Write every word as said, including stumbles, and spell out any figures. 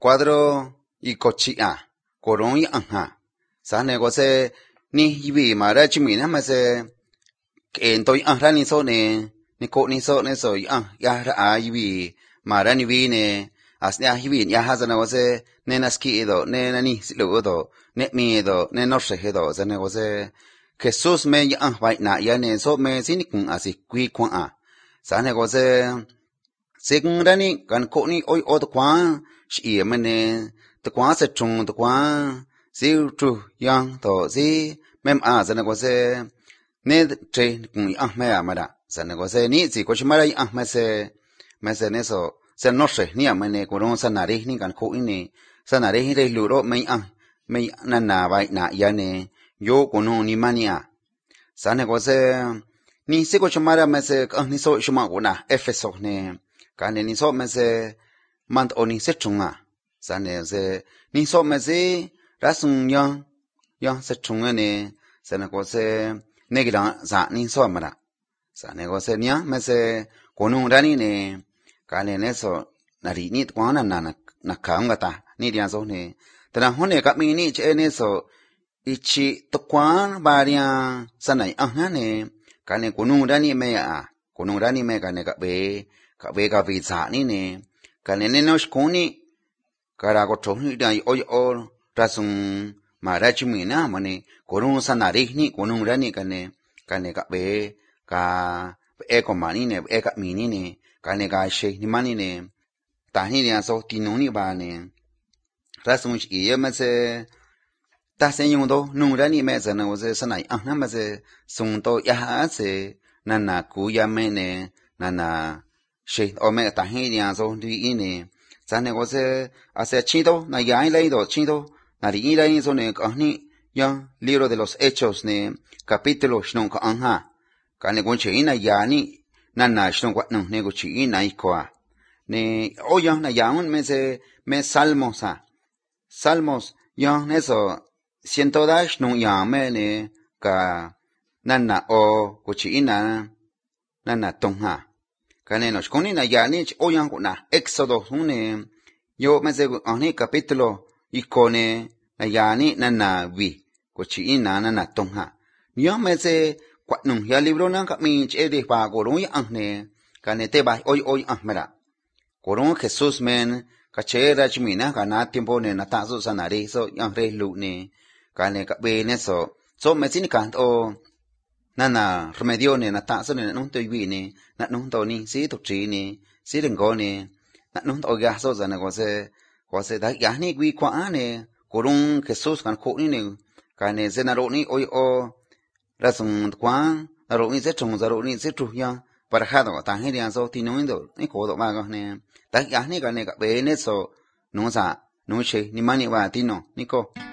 cuadro y cochia, corón y anja. Sane gose ni yibi mara chimina mase en toy anja ni so ne ni ko ni so ne so ah ya ra yibi mara ni bi ne asnya yibi ya hazana gose ne naski do ne nani silu do ne mi do ne no se do sane gose Jesús me ya vai na ya ne so me sinikun asi kui kwa a. Sane gose Según rani kan ko ni oi o kwa shi mene to kwa se chung to kwa si tu yang to si mem a sana ko se ne tre kun ah me amara sana ko se ni si ko shimara ah me se me se ne so se no se ni amene ko ron sana ri ni kan ko ni sana ri ri lu ro me ah me na na bai na ya ne yo ko no ni mania sana ko se ni si ko shimara me se ni so shima ko na efeso ne Kane ni so me se mant oni se chunga. Sane se ni so me se rasung yang yang se chunga ne sane ko se negira za ni so mara. Sane ko se nya me se konung rani ne kane ne so nari ni kwa na na na kaunga ta ni dia so ne. Tana hone ka mi ni che ne so ichi to kwa ba ria sanai ah ne kane konung rani me a konung rani me kane ka be ka be ka vi za ni ne ka ne ne no skoni ka ra ko tho ni dai oi o ra sung ma ra chi mi na ma ne ko ru sa na ri ni ko nu ra ni ka ne ka ne ka be ka e ko ma ni ne e ka mi ni ne ka ne ka she ni ma ni ne ta ni ya so ti nu ni ba ne ra sung chi ye ma se ta se yung do nu ra ni me sa na wo se sa nai a na ma se sung to ya ha se na na ku ya me ne na na she o me ta hi ya so di i ne sa ne ko se a se chi do na ya lai do chi do na ri i lai so ne ka ni ya libro de los hechos ne capítulo shnon ka anja ka ne ko chi na ya ni na na shnon kwa no ne ko chi na i ko ne o ya na ya un me se me salmos a salmos ya ne so ciento dash no ya me ne ka na na o ko chi na na na tong ha Kane nos koni na ya ni oyan ko na Éxodo hune yo me se ani capítulo ikone na ya ni na na vi ko chi ina na na tonga yo me se kwa nung ya libro na ka mi che de pa ko ro ya ne kane te ba oy oy ah mera ko ro Jesús men ka che ra chi mi na ka na tiempo ne na ta so sanare so yang re lu ne kane ka be ne so so me sin ka o Nana remedio ne na ta so ne no to vi ne na no to ni si to tri ne si den go ne na no to ga so za ne ko se ko se da ya ni gwi kwa ne ko rung Jesus kan ko ni ne ka ne se na ro ni oi o ra sung kwa na ro ni se chung za ro ni se tu ya para ha do ta he dia so ti no ndo ni ko do ma ga ne da ya ni ka ne ka be ne so no sa no che ni ma ni wa ti no ni ko